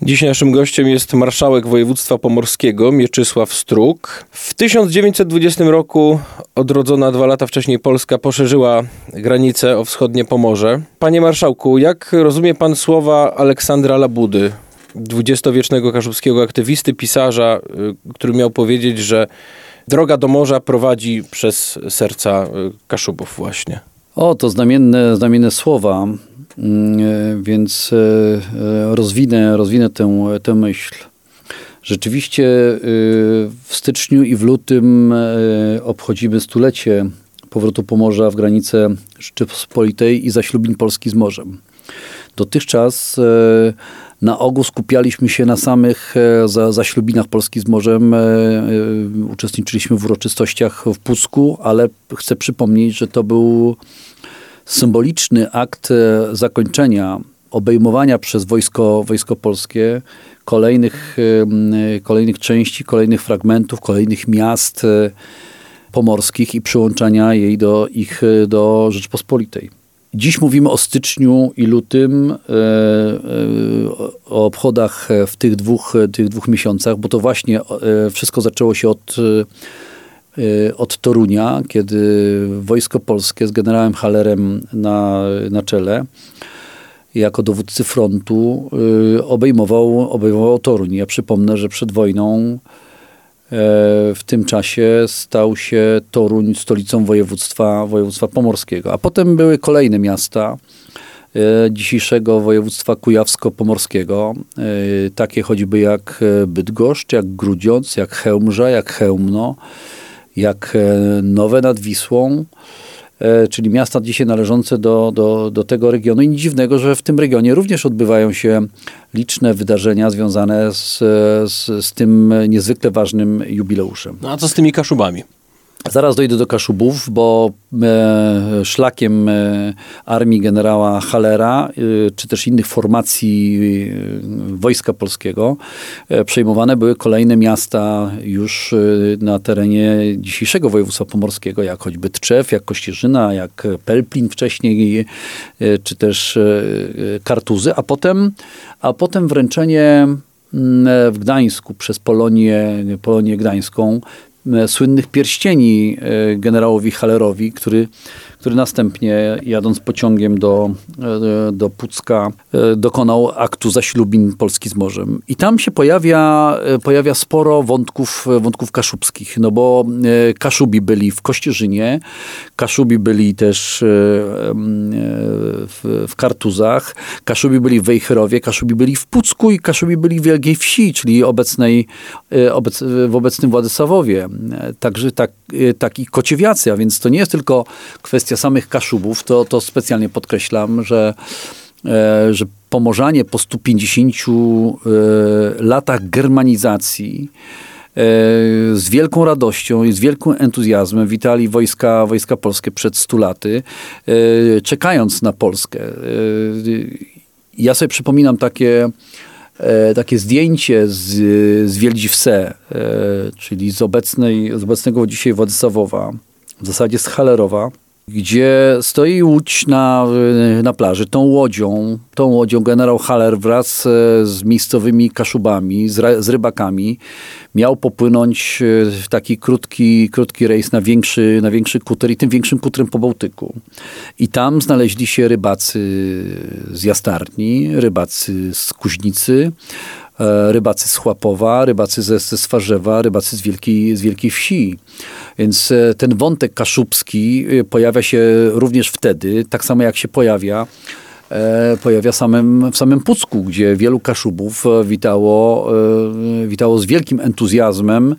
Dziś naszym gościem jest marszałek województwa pomorskiego Mieczysław Struk. W 1920 roku odrodzona 2 lata wcześniej Polska poszerzyła granicę o wschodnie Pomorze. Panie marszałku, jak rozumie pan słowa Aleksandra Labudy, dwudziestowiecznego kaszubskiego aktywisty, pisarza, który miał powiedzieć, że droga do morza prowadzi przez serca Kaszubów właśnie? To znamienne słowa, więc rozwinę tę myśl. Rzeczywiście w styczniu i w lutym obchodzimy 100-lecie powrotu Pomorza w granice Rzeczypospolitej i zaślubin Polski z morzem. Dotychczas na ogół skupialiśmy się na samych zaślubinach Polski z morzem. Uczestniczyliśmy w uroczystościach w Pucku, ale chcę przypomnieć, że to był symboliczny akt zakończenia, obejmowania przez wojsko polskie kolejnych części, kolejnych fragmentów, kolejnych miast pomorskich i przyłączania ich do Rzeczypospolitej. Dziś mówimy o styczniu i lutym, o obchodach w tych dwóch miesiącach, bo to właśnie wszystko zaczęło się od Torunia, kiedy wojsko polskie z generałem Hallerem na czele, jako dowódcy frontu, obejmował Toruń. Ja przypomnę, że przed wojną w tym czasie stał się Toruń stolicą województwa pomorskiego. A potem były kolejne miasta dzisiejszego województwa kujawsko-pomorskiego, takie choćby jak Bydgoszcz, jak Grudziądz, jak Chełmża, jak Chełmno, jak Nowe nad Wisłą, czyli miasta dzisiaj należące do tego regionu. I nic dziwnego, że w tym regionie również odbywają się liczne wydarzenia związane z tym niezwykle ważnym jubileuszem. No a co z tymi Kaszubami? Zaraz dojdę do Kaszubów, bo szlakiem armii generała Hallera, czy też innych formacji Wojska Polskiego, przejmowane były kolejne miasta już na terenie dzisiejszego województwa pomorskiego, jak choćby Tczew, jak Kościerzyna, jak Pelplin wcześniej, czy też Kartuzy, a potem wręczenie w Gdańsku przez Polonię Gdańską słynnych pierścieni generałowi Hallerowi, który następnie, jadąc pociągiem do Pucka, dokonał aktu zaślubin Polski z morzem. I tam się pojawia sporo wątków kaszubskich, no bo Kaszubi byli w Kościerzynie, Kaszubi byli też w Kartuzach, Kaszubi byli w Wejherowie, Kaszubi byli w Pucku i Kaszubi byli w Wielkiej Wsi, czyli w obecnym Władysławowie. Także tak i Kociewiacy, a więc to nie jest tylko kwestia samych Kaszubów, to specjalnie podkreślam, że Pomorzanie po 150 latach germanizacji z wielką radością i z wielkim entuzjazmem witali wojska polskie przed 100 laty, czekając na Polskę. Ja sobie przypominam takie zdjęcie z Wieldziwse, czyli z obecnego dzisiaj Władysławowa, w zasadzie z Hallerowa, gdzie stoi łódź na plaży. Tą łodzią generał Haller wraz z miejscowymi Kaszubami, z rybakami miał popłynąć w taki krótki rejs na większy kuter i tym większym kutrem po Bałtyku. I tam znaleźli się rybacy z Jastarni, rybacy z Kuźnicy, rybacy z Chłapowa, rybacy ze Swarzewa, rybacy z Wielkiej Wsi. Więc ten wątek kaszubski pojawia się również wtedy, tak samo jak się pojawia w samym Pucku, gdzie wielu Kaszubów witało z wielkim entuzjazmem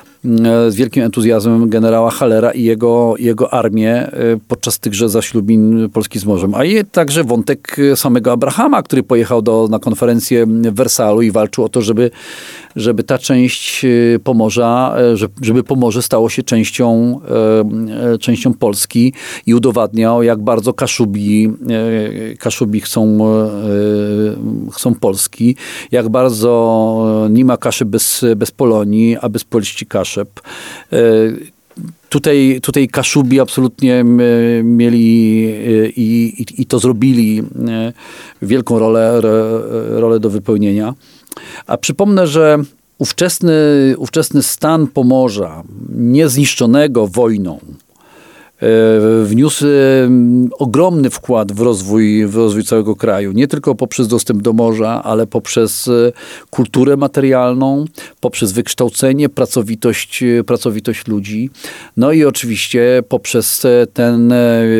generała Hallera i jego armię podczas tychże zaślubin Polski z morzem. A i także wątek samego Abrahama, który pojechał na konferencję w Wersalu i walczył o to, żeby ta część Pomorza, żeby Pomorze stało się częścią Polski i udowadniał, jak bardzo Kaszubi chcą Polski, jak bardzo nie ma kaszy bez Polonii, a bez Polści kaszeb. Tutaj Kaszubi absolutnie mieli i to zrobili wielką rolę do wypełnienia. A przypomnę, że ówczesny stan Pomorza, niezniszczonego wojną, wniósł ogromny wkład w rozwój całego kraju. Nie tylko poprzez dostęp do morza, ale poprzez kulturę materialną, poprzez wykształcenie, pracowitość ludzi. No i oczywiście poprzez ten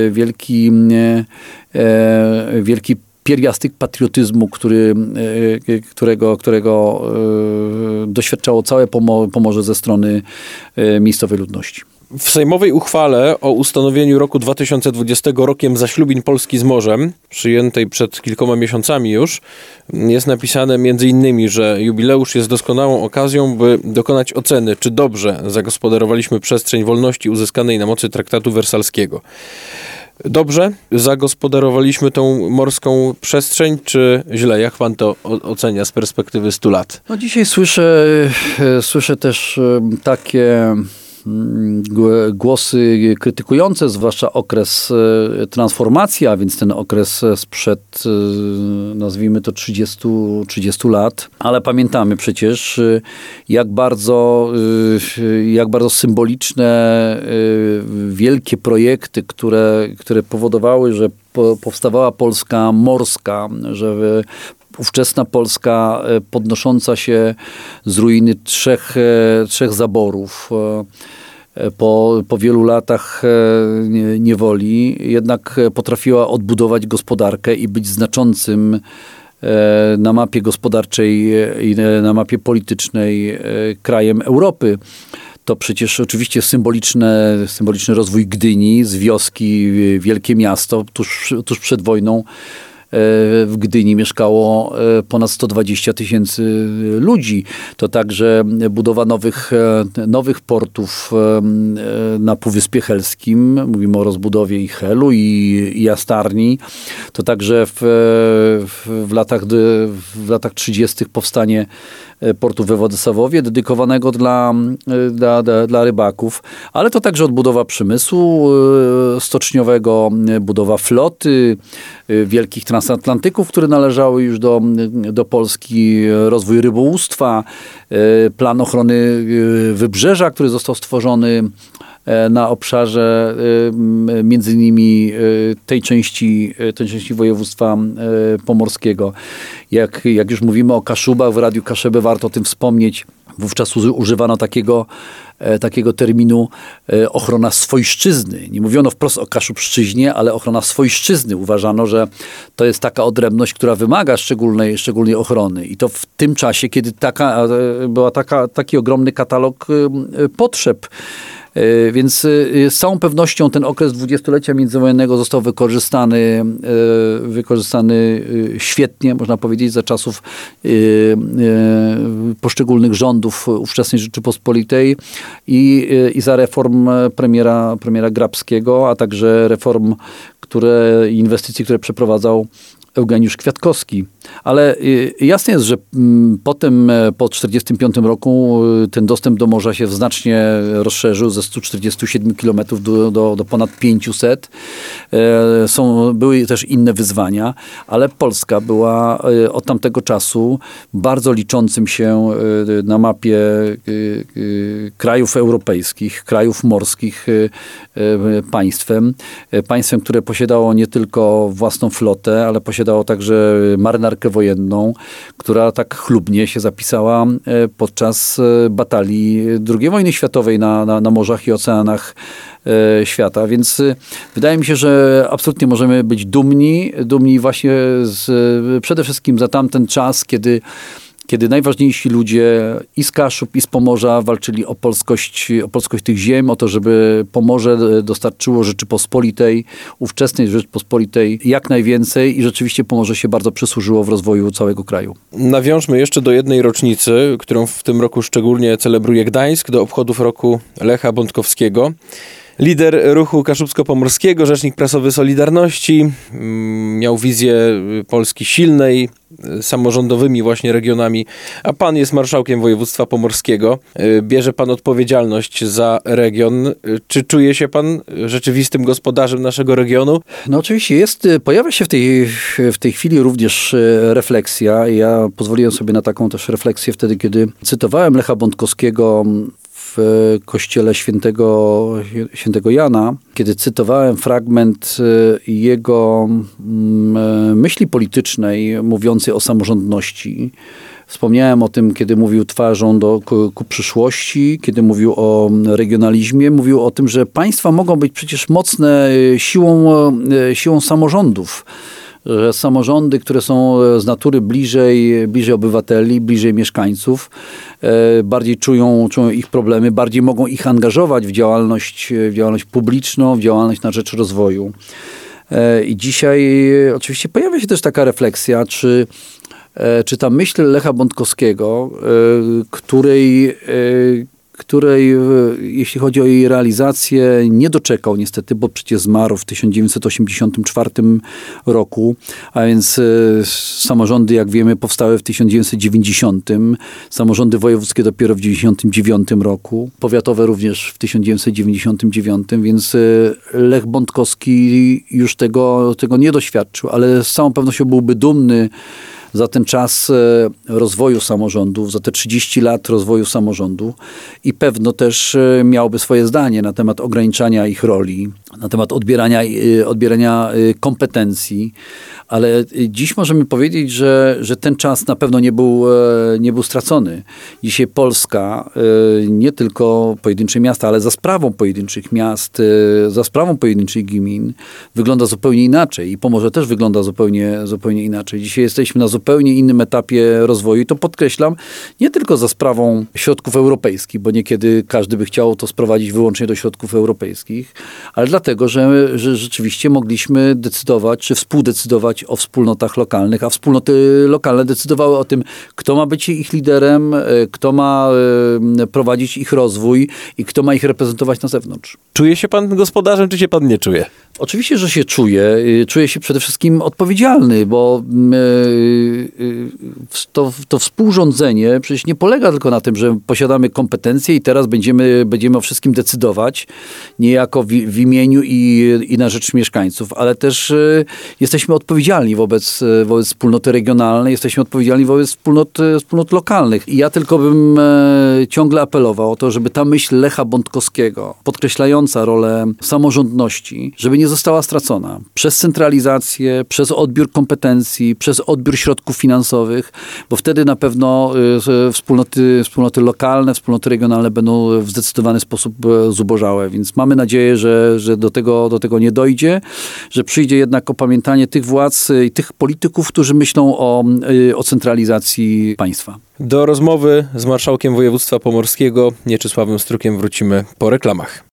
wielki pierwiastek patriotyzmu, którego doświadczało całe Pomorze ze strony miejscowej ludności. W sejmowej uchwale o ustanowieniu roku 2020 rokiem zaślubin Polski z morzem, przyjętej przed kilkoma miesiącami już, jest napisane m.in., że jubileusz jest doskonałą okazją, by dokonać oceny, czy dobrze zagospodarowaliśmy przestrzeń wolności uzyskanej na mocy traktatu wersalskiego. Dobrze zagospodarowaliśmy tą morską przestrzeń, czy źle? Jak pan to ocenia z perspektywy 100 lat? No dzisiaj słyszę też takie głosy krytykujące, zwłaszcza okres transformacji, a więc ten okres sprzed, nazwijmy to 30 które ale pamiętamy przecież, jak bardzo symboliczne, wielkie projekty, które powodowały, że powstawała Polska morska, że ówczesna Polska podnosząca się z ruiny trzech zaborów po wielu latach niewoli jednak potrafiła odbudować gospodarkę i być znaczącym na mapie gospodarczej i na mapie politycznej krajem Europy. To przecież oczywiście symboliczny rozwój Gdyni, z wioski wielkie miasto. Tuż przed wojną w Gdyni mieszkało ponad 120 000 ludzi. To także budowa nowych portów na Półwyspie Helskim. Mówimy o rozbudowie i Helu, i Jastarni. To także w latach 30. powstanie portu we Władysławowie, dedykowanego dla rybaków, ale to także odbudowa przemysłu stoczniowego, budowa floty, wielkich transatlantyków, które należały już do Polski, rozwój rybołówstwa, plan ochrony wybrzeża, który został stworzony na obszarze między innymi tej części województwa pomorskiego. Jak już mówimy o Kaszubach, w Radiu Kaszebę warto o tym wspomnieć. Wówczas używano takiego terminu ochrona swojszczyzny. Nie mówiono wprost o Kaszubszczyźnie, ale ochrona swojszczyzny. Uważano, że to jest taka odrębność, która wymaga szczególnej ochrony. I to w tym czasie, kiedy był taki ogromny katalog potrzeb. Więc z całą pewnością ten okres 20-lecia międzywojennego został wykorzystany świetnie, można powiedzieć, za czasów poszczególnych rządów ówczesnej Rzeczypospolitej i za reform premiera Grabskiego, a także reform, inwestycji, które przeprowadzał Eugeniusz Kwiatkowski. Ale jasne jest, że potem po 1945 roku ten dostęp do morza się znacznie rozszerzył ze 147 km do ponad 500. Były też inne wyzwania, ale Polska była od tamtego czasu bardzo liczącym się na mapie krajów europejskich, krajów morskich państwem, które posiadało nie tylko własną flotę, ale posiadało także marynarkę wojenną, która tak chlubnie się zapisała podczas batalii II wojny światowej na morzach i oceanach świata. Więc wydaje mi się, że absolutnie możemy być dumni właśnie przede wszystkim za tamten czas, kiedy najważniejsi ludzie i z Kaszub, i z Pomorza walczyli o polskość tych ziem, o to, żeby Pomorze dostarczyło Rzeczypospolitej, ówczesnej Rzeczypospolitej jak najwięcej i rzeczywiście Pomorze się bardzo przysłużyło w rozwoju całego kraju. Nawiążmy jeszcze do jednej rocznicy, którą w tym roku szczególnie celebruje Gdańsk, do obchodów roku Lecha Bątkowskiego. Lider ruchu kaszubsko-pomorskiego, rzecznik prasowy Solidarności, miał wizję Polski silnej, samorządowymi właśnie regionami, a pan jest marszałkiem województwa pomorskiego. Bierze pan odpowiedzialność za region. Czy czuje się pan rzeczywistym gospodarzem naszego regionu? No oczywiście pojawia się w tej chwili również refleksja. Ja pozwoliłem sobie na taką też refleksję wtedy, kiedy cytowałem Lecha Bątkowskiego w kościele świętego Jana, kiedy cytowałem fragment jego myśli politycznej mówiącej o samorządności. Wspomniałem o tym, kiedy mówił twarzą ku przyszłości, kiedy mówił o regionalizmie, mówił o tym, że państwa mogą być przecież mocne siłą samorządów. Że samorządy, które są z natury bliżej obywateli, bliżej mieszkańców, bardziej czują ich problemy, bardziej mogą ich angażować w działalność publiczną, w działalność na rzecz rozwoju. I dzisiaj oczywiście pojawia się też taka refleksja, czy ta myśl Lecha Bątkowskiego, której jeśli chodzi o jej realizację, nie doczekał niestety, bo przecież zmarł w 1984 roku, a więc samorządy, jak wiemy, powstały w 1990, samorządy wojewódzkie dopiero w 1999 roku, powiatowe również w 1999, więc Lech Bątkowski już tego nie doświadczył, ale z całą pewnością byłby dumny za ten czas rozwoju samorządów, za te 30 lat rozwoju samorządu i pewno też miałby swoje zdanie na temat ograniczania ich roli, na temat odbierania kompetencji, ale dziś możemy powiedzieć, że ten czas na pewno nie był stracony. Dzisiaj Polska, nie tylko pojedyncze miasta, ale za sprawą pojedynczych miast, za sprawą pojedynczych gmin wygląda zupełnie inaczej i Pomorze też wygląda zupełnie inaczej. Dzisiaj jesteśmy na zupełnie innym etapie rozwoju i to podkreślam, nie tylko za sprawą środków europejskich, bo niekiedy każdy by chciał to sprowadzić wyłącznie do środków europejskich, ale dlatego, że rzeczywiście mogliśmy decydować, czy współdecydować o wspólnotach lokalnych, a wspólnoty lokalne decydowały o tym, kto ma być ich liderem, kto ma prowadzić ich rozwój i kto ma ich reprezentować na zewnątrz. Czuje się pan gospodarzem, czy się pan nie czuje? Oczywiście, że się czuję. Czuję się przede wszystkim odpowiedzialny, bo to współrządzenie przecież nie polega tylko na tym, że posiadamy kompetencje i teraz będziemy o wszystkim decydować, niejako w imieniu i na rzecz mieszkańców, ale też jesteśmy odpowiedzialni wobec wspólnoty regionalnej, jesteśmy odpowiedzialni wobec wspólnot lokalnych. I ja tylko bym ciągle apelował o to, żeby ta myśl Lecha Bątkowskiego, podkreślająca rolę samorządności, żeby nie została stracona przez centralizację, przez odbiór kompetencji, przez odbiór środków finansowych, bo wtedy na pewno wspólnoty lokalne, wspólnoty regionalne będą w zdecydowany sposób zubożałe. Więc mamy nadzieję, że do tego nie dojdzie, że przyjdzie jednak opamiętanie tych władz i tych polityków, którzy myślą o centralizacji państwa. Do rozmowy z marszałkiem województwa pomorskiego Mieczysławem Strukiem wrócimy po reklamach.